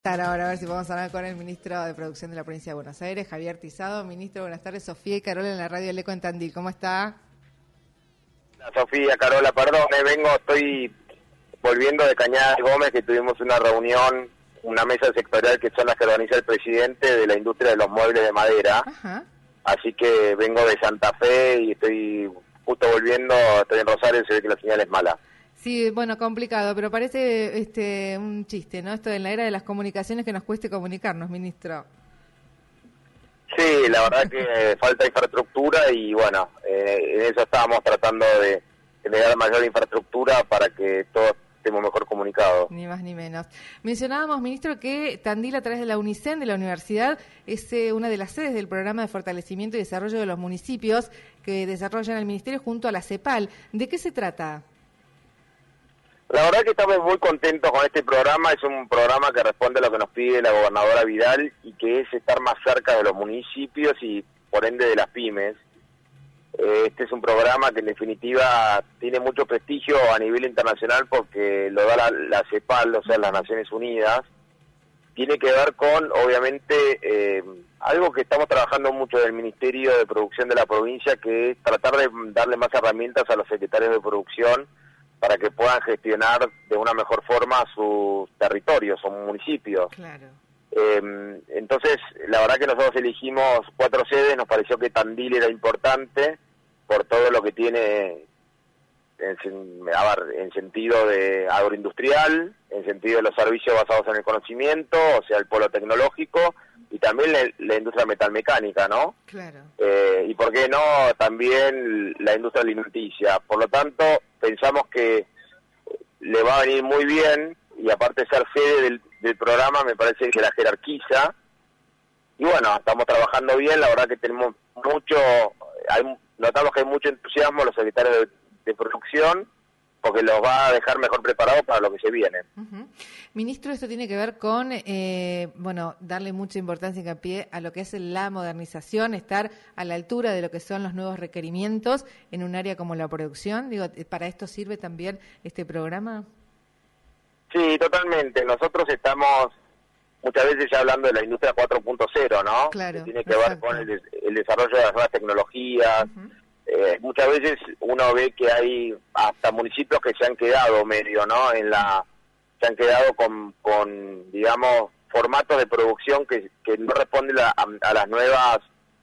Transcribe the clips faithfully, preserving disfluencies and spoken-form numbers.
Ahora a ver si podemos hablar con el ministro de Producción de la Provincia de Buenos Aires, Javier Tizado. Ministro, buenas tardes. Sofía y Carola en la radio El Eco en Tandil. ¿Cómo está? Hola, Sofía, Carola, perdón, me vengo, estoy volviendo de Cañada Gómez, que tuvimos una reunión, una mesa sectorial que son las que organiza el presidente de la industria de los muebles de madera. Ajá. Así que vengo de Santa Fe y estoy justo volviendo, estoy en Rosario y se ve que la señal es mala. Sí, bueno, complicado, pero parece este un chiste, ¿no? Esto en la era de las comunicaciones que nos cueste comunicarnos, ministro. Sí, la verdad que falta infraestructura y bueno, eh, en eso estábamos tratando de generar mayor infraestructura para que todos estemos mejor comunicados. Ni más ni menos. Mencionábamos, ministro, que Tandil a través de la UNICEN, de la universidad, es eh, una de las sedes del programa de fortalecimiento y desarrollo de los municipios que desarrollan el ministerio junto a la CEPAL. ¿De qué se trata? La verdad que estamos muy contentos con este programa, es un programa que responde a lo que nos pide la gobernadora Vidal y que es estar más cerca de los municipios y por ende de las pymes. Este es un programa que en definitiva tiene mucho prestigio a nivel internacional porque lo da la, la CEPAL, o sea, las Naciones Unidas. Tiene que ver con, obviamente, eh, algo que estamos trabajando mucho del Ministerio de Producción de la provincia, que es tratar de darle más herramientas a los secretarios de producción para que puedan gestionar de una mejor forma sus territorios, sus municipios. Claro. Eh, entonces, la verdad que nosotros elegimos cuatro sedes, nos pareció que Tandil era importante por todo lo que tiene en, a ver, en sentido de agroindustrial, en sentido de los servicios basados en el conocimiento, o sea, el polo tecnológico, y también la, la industria metalmecánica, ¿no? Claro. Eh, y por qué no, también la industria alimenticia. Por lo tanto, pensamos que le va a venir muy bien, y aparte de ser sede del, del programa, me parece que la jerarquiza. Y bueno, estamos trabajando bien, la verdad que tenemos mucho, hay, notamos que hay mucho entusiasmo los secretarios de, de producción, porque los va a dejar mejor preparados para lo que se viene. Uh-huh. Ministro, esto tiene que ver con, eh, bueno, darle mucha importancia y hincapié a lo que es la modernización, estar a la altura de lo que son los nuevos requerimientos en un área como la producción. Digo, ¿para esto sirve también este programa? Sí, totalmente. Nosotros estamos muchas veces ya hablando de la industria cuatro punto cero, ¿no? Claro, que tiene que exacto. ver con el, el desarrollo de las nuevas tecnologías. Uh-huh. Eh, muchas veces uno ve que hay hasta municipios que se han quedado medio, ¿no? En la se han quedado con, con digamos, formatos de producción que, que no responden a, a las nuevas,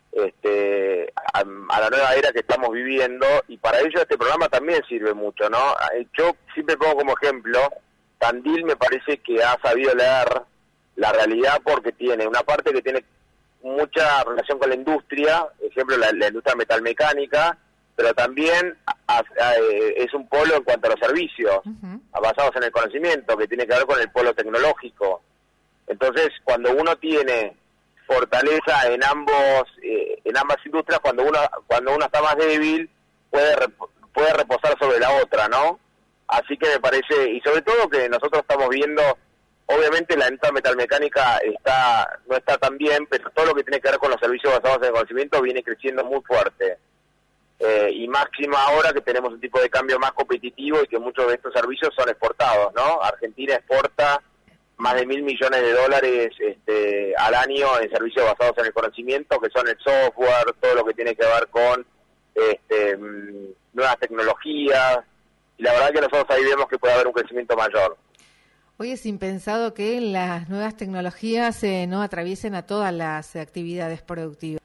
este, a, a la nueva era que estamos viviendo, y para ello este programa también sirve mucho, ¿no? Yo siempre pongo como ejemplo, Tandil me parece que ha sabido leer la realidad porque tiene una parte que tiene mucha relación con la industria, ejemplo la, la industria metalmecánica, pero también a, a, es un polo en cuanto a los servicios, uh-huh. basados en el conocimiento, que tiene que ver con el polo tecnológico. Entonces, cuando uno tiene fortaleza en ambos, eh, en ambas industrias, cuando uno cuando uno está más débil, puede puede reposar sobre la otra, ¿no? Así que me parece, y sobre todo que nosotros estamos viendo, obviamente la industria metalmecánica está no está tan bien, pero todo lo que tiene que ver con los servicios basados en el conocimiento viene creciendo muy fuerte. Eh, y máxima ahora que tenemos un tipo de cambio más competitivo y que muchos de estos servicios son exportados, ¿no? Argentina exporta más de mil millones de dólares este, al año en servicios basados en el conocimiento, que son el software, todo lo que tiene que ver con este, nuevas tecnologías, y la verdad que nosotros ahí vemos que puede haber un crecimiento mayor. Hoy es impensado que las nuevas tecnologías eh, no atraviesen a todas las actividades productivas.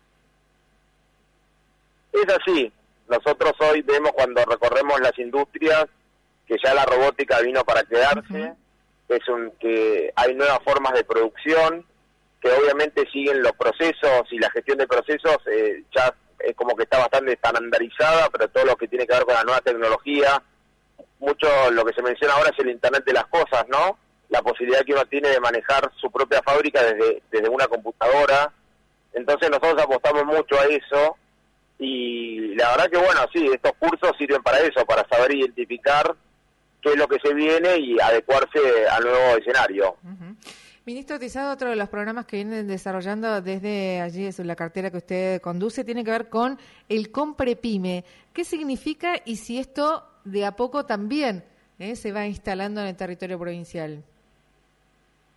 Es así. Nosotros hoy vemos cuando recorremos las industrias que ya la robótica vino para quedarse, uh-huh. es un que hay nuevas formas de producción que obviamente siguen los procesos y la gestión de procesos eh, ya es como que está bastante estandarizada, pero todo lo que tiene que ver con la nueva tecnología, mucho lo que se menciona ahora es el Internet de las cosas, ¿no? La posibilidad que uno tiene de manejar su propia fábrica desde, desde una computadora. Entonces nosotros apostamos mucho a eso. Y la verdad que bueno, sí, estos cursos sirven para eso, para saber identificar qué es lo que se viene y adecuarse al nuevo escenario. Uh-huh. Ministro Tizado, otro de los programas que vienen desarrollando desde allí, es la cartera que usted conduce, tiene que ver con el Comprepyme. ¿Qué significa y si esto de a poco también eh, se va instalando en el territorio provincial?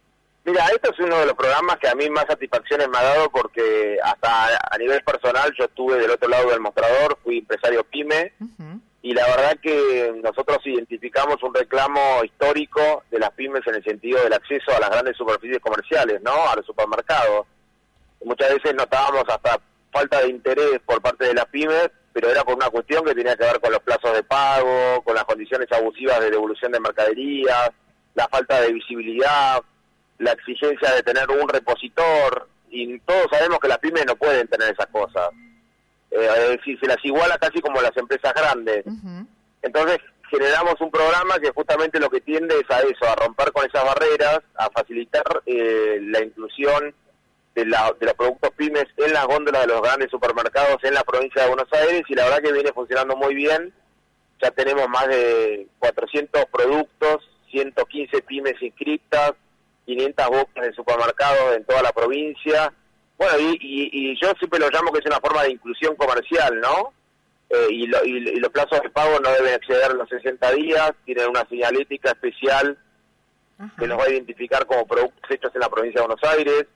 Mira, esto es uno de los programas que a mí más satisfacciones me ha dado porque hasta a nivel personal yo estuve del otro lado del mostrador, fui empresario pyme, uh-huh. y la verdad que nosotros identificamos un reclamo histórico de las pymes en el sentido del acceso a las grandes superficies comerciales, ¿no? A los supermercados. Muchas veces notábamos hasta falta de interés por parte de las pymes, pero era por una cuestión que tenía que ver con los plazos de pago, con las condiciones abusivas de devolución de mercaderías, la falta de visibilidad, la exigencia de tener un repositor, y todos sabemos que las pymes no pueden tener esas cosas. Eh, es decir, se las iguala casi como las empresas grandes. Uh-huh. Entonces generamos un programa que justamente lo que tiende es a eso, a romper con esas barreras, a facilitar eh, la inclusión de, la, de los productos pymes en las góndolas de los grandes supermercados en la provincia de Buenos Aires, y la verdad que viene funcionando muy bien. Ya tenemos más de cuatrocientos productos, ciento quince pymes inscritas, quinientas bocas de supermercados en toda la provincia. Bueno, y, y, y yo siempre lo llamo que es una forma de inclusión comercial, ¿no? Eh, y, lo, y, y los plazos de pago no deben exceder los sesenta días, tienen una señalética especial Ajá. que los va a identificar como productos hechos en la provincia de Buenos Aires.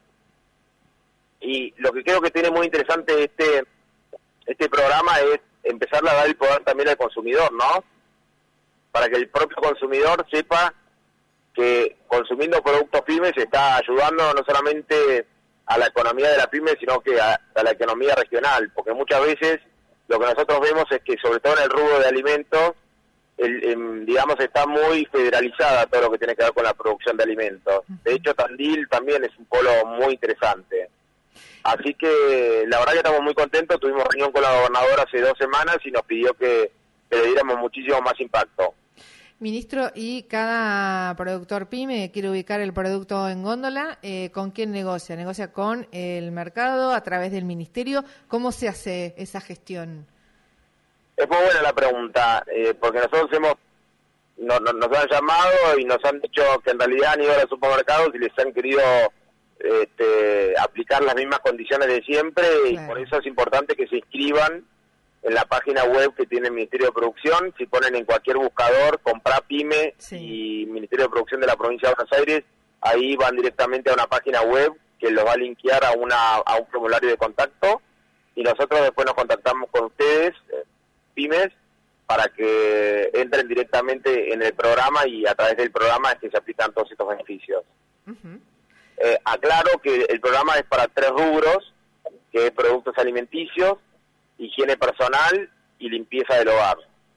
Y lo que creo que tiene muy interesante este este programa es empezar a dar el poder también al consumidor, ¿no? Para que el propio consumidor sepa que consumiendo productos pymes está ayudando no solamente a la economía de la pyme, sino que a, a la economía regional, porque muchas veces lo que nosotros vemos es que sobre todo en el rubro de alimentos, el, el, digamos, está muy federalizada todo lo que tiene que ver con la producción de alimentos. De hecho, Tandil también es un polo muy interesante. Así que la verdad que estamos muy contentos, tuvimos reunión con la gobernadora hace dos semanas y nos pidió que, que le diéramos muchísimo más impacto. Ministro, ¿y cada productor pyme quiere ubicar el producto en góndola? Eh, ¿Con quién negocia? ¿Negocia con el mercado, a través del ministerio? ¿Cómo se hace esa gestión? Es muy buena la pregunta, eh, porque nosotros hemos no, no, nos han llamado y nos han dicho que en realidad han ido a los supermercados y les han querido este, aplicar las mismas condiciones de siempre, claro. Y por eso es importante que se inscriban en la página web que tiene el Ministerio de Producción. Si ponen en cualquier buscador Compra Pyme sí. y Ministerio de Producción de la Provincia de Buenos Aires, ahí van directamente a una página web que los va a linkear a una a un formulario de contacto, y nosotros después nos contactamos con ustedes, eh, pymes, para que entren directamente en el programa, y a través del programa es que se aplican todos estos beneficios. Uh-huh. Eh, aclaro que el programa es para tres rubros, que es productos alimenticios, higiene personal y limpieza del hogar.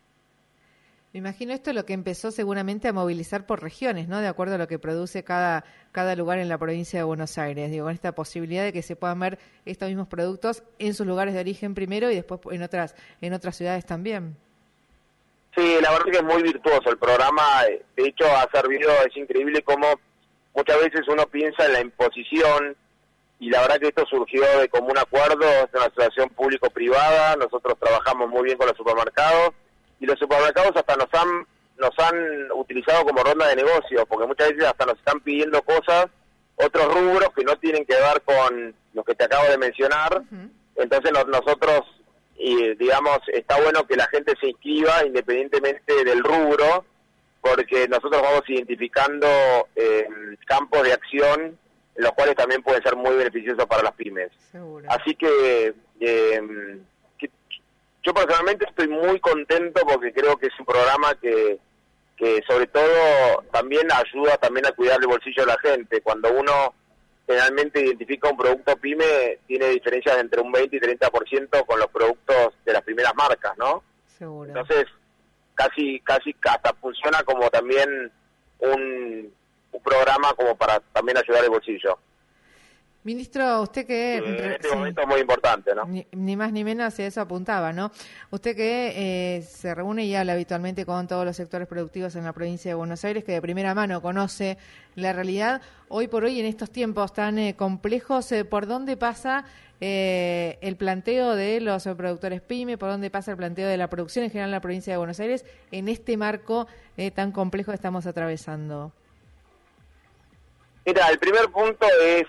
Me imagino esto es lo que empezó seguramente a movilizar por regiones, ¿no? De acuerdo a lo que produce cada cada lugar en la provincia de Buenos Aires. Digo, con esta posibilidad de que se puedan ver estos mismos productos en sus lugares de origen primero y después en otras en otras ciudades también. Sí, la verdad que es muy virtuoso el programa. De hecho, ha servido, es increíble cómo muchas veces uno piensa en la imposición, y la verdad que esto surgió de común acuerdo, es una asociación público-privada. Nosotros trabajamos muy bien con los supermercados, y los supermercados hasta nos han nos han utilizado como ronda de negocio, porque muchas veces hasta nos están pidiendo cosas, otros rubros que no tienen que ver con los que te acabo de mencionar. Uh-huh. Entonces nos, nosotros, y digamos, está bueno que la gente se inscriba independientemente del rubro, porque nosotros vamos identificando eh, campos de acción en los cuales también pueden ser muy beneficiosos para las pymes. Seguro. Así que, eh, que yo personalmente estoy muy contento, porque creo que es un programa que, que sobre todo también ayuda también a cuidar el bolsillo de la gente. Cuando uno generalmente identifica un producto pyme, tiene diferencias de entre un veinte y treinta por ciento con los productos de las primeras marcas, ¿no? Seguro. Entonces, casi casi hasta funciona como también un... un programa como para también ayudar el bolsillo. Ministro, usted que... Sí, en este sí. momento es muy importante, ¿no? Ni, ni más ni menos, eso apuntaba, ¿no? Usted que eh, se reúne y habla habitualmente con todos los sectores productivos en la provincia de Buenos Aires, que de primera mano conoce la realidad. Hoy por hoy, en estos tiempos tan eh, complejos, eh, ¿por dónde pasa eh, el planteo de los productores pyme? ¿Por dónde pasa el planteo de la producción en general en la provincia de Buenos Aires en este marco eh, tan complejo que estamos atravesando? Mira, el primer punto es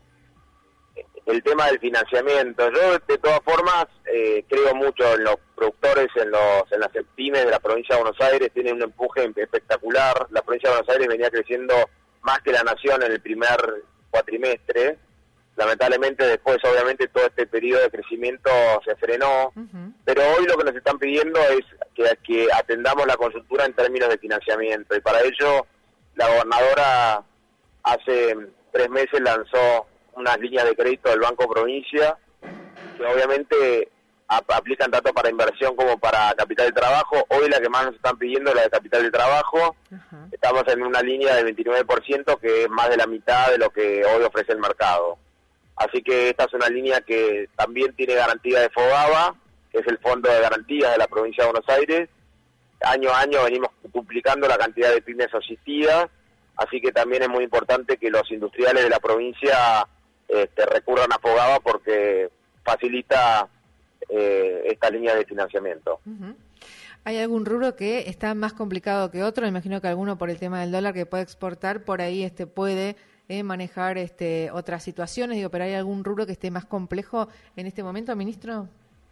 el tema del financiamiento. Yo, de todas formas, eh, creo mucho en los productores, en los en las pymes de la provincia de Buenos Aires. Tienen un empuje espectacular. La provincia de Buenos Aires venía creciendo más que la nación en el primer cuatrimestre. Lamentablemente después, obviamente, todo este periodo de crecimiento se frenó, uh-huh. pero hoy lo que nos están pidiendo es que, que atendamos la coyuntura en términos de financiamiento, y para ello la gobernadora hace tres meses lanzó unas líneas de crédito del Banco Provincia, que obviamente ap- aplican tanto para inversión como para capital de trabajo. Hoy la que más nos están pidiendo es la de capital de trabajo. Uh-huh. Estamos en una línea de veintinueve por ciento, que es más de la mitad de lo que hoy ofrece el mercado. Así que esta es una línea que también tiene garantía de FOGABA, que es el Fondo de Garantías de la Provincia de Buenos Aires. Año a año venimos duplicando la cantidad de pymes asistidas, así que también es muy importante que los industriales de la provincia este, recurran a FOGABA, porque facilita eh, esta línea de financiamiento. Uh-huh. ¿Hay algún rubro que está más complicado que otro? Me imagino que alguno, por el tema del dólar, que puede exportar, por ahí este puede eh, manejar este otras situaciones, digo, pero ¿hay algún rubro que esté más complejo en este momento, ministro?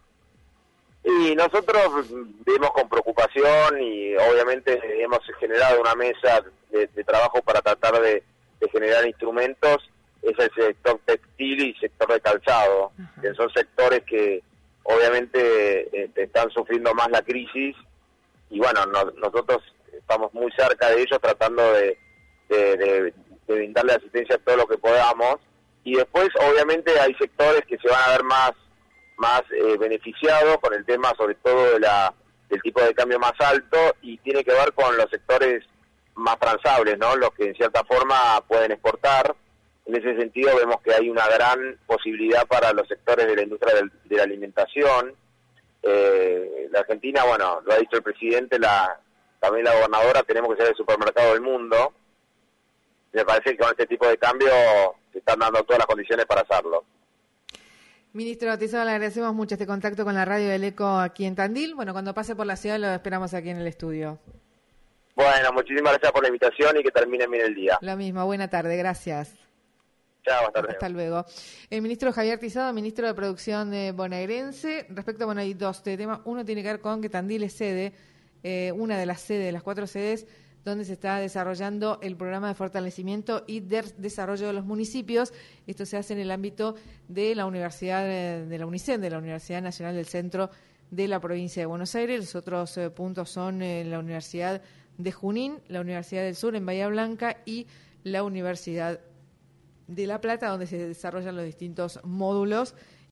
Y nosotros vemos con preocupación, y obviamente hemos generado una mesa de, de trabajo para tratar de, de generar instrumentos. Es el sector textil y sector de calzado, uh-huh. que son sectores que obviamente este, están sufriendo más la crisis, y bueno, no, nosotros estamos muy cerca de ellos tratando de, de, de, de brindarle asistencia a todo lo que podamos. Y después obviamente hay sectores que se van a ver más más eh, beneficiados con el tema, sobre todo de la del tipo de cambio más alto, y tiene que ver con los sectores más transables, ¿no? Los que en cierta forma pueden exportar. En ese sentido vemos que hay una gran posibilidad para los sectores de la industria del, de la alimentación. Eh, la Argentina, bueno, lo ha dicho el presidente, la también la gobernadora, tenemos que ser el supermercado del mundo. Me parece que con este tipo de cambio se están dando todas las condiciones para hacerlo. Ministro Tizón, le agradecemos mucho este contacto con la radio del ECO aquí en Tandil. Bueno, cuando pase por la ciudad lo esperamos aquí en el estudio. Bueno, muchísimas gracias por la invitación y que termine bien el día. Lo mismo, buena tarde, gracias. Chao, hasta luego. Hasta luego. El ministro Javier Tizado, ministro de Producción eh, bonaerense. Respecto, bueno, hay dos temas. Uno tiene que ver con que Tandil es sede, eh, una de las sedes, de las cuatro sedes, donde se está desarrollando el programa de fortalecimiento y de desarrollo de los municipios. Esto se hace en el ámbito de la Universidad de la UNICEN, de la Universidad Nacional del Centro de la Provincia de Buenos Aires. Los otros eh, puntos son eh, la Universidad de Junín, la Universidad del Sur en Bahía Blanca y la Universidad de La Plata, donde se desarrollan los distintos módulos